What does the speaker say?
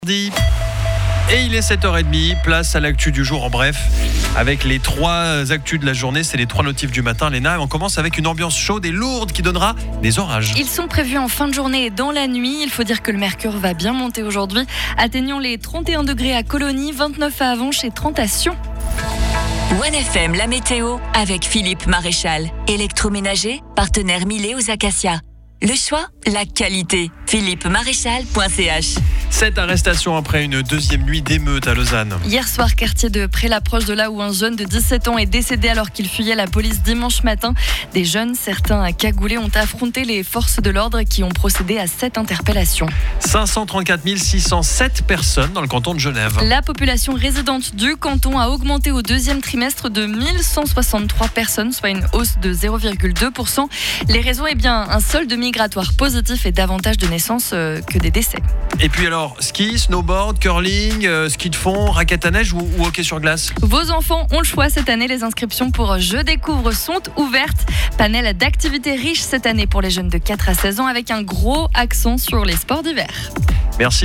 Et il est 7h30, place à l'actu du jour en bref. Avec les 3 actus de la journée, c'est les 3 notifs du matin. Léna, on commence avec une ambiance chaude et lourde qui donnera des orages. Ils sont prévus en fin de journée et dans la nuit. Il faut dire que le mercure va bien monter aujourd'hui, atteignant les 31 degrés à Colonie, 29 à Avenches et 30 à Sion. 1FM, la météo avec Philippe Maréchal. Électroménager, partenaire Milet aux Acacias. Le choix, la qualité. philippemaréchal.ch. 7 arrestations après une deuxième nuit d'émeute à Lausanne. Hier soir, quartier de Pré-l'Approche, de là où un jeune de 17 ans est décédé alors qu'il fuyait la police dimanche matin. Des jeunes, certains cagoulés, ont affronté les forces de l'ordre qui ont procédé à 7 interpellations. 534 607 personnes dans le canton de Genève. La population résidente du canton a augmenté au deuxième trimestre de 1163 personnes, soit une hausse de 0,2%. Les raisons, un solde migratoire positif et davantage de naissances que des décès. Et puis alors, ski, snowboard, curling, ski de fond, raquette à neige ou hockey sur glace? Vos enfants ont le choix cette année. Les inscriptions pour Je Découvre sont ouvertes. Panel d'activités riches cette année pour les jeunes de 4 à 16 ans avec un gros accent sur les sports d'hiver. Merci.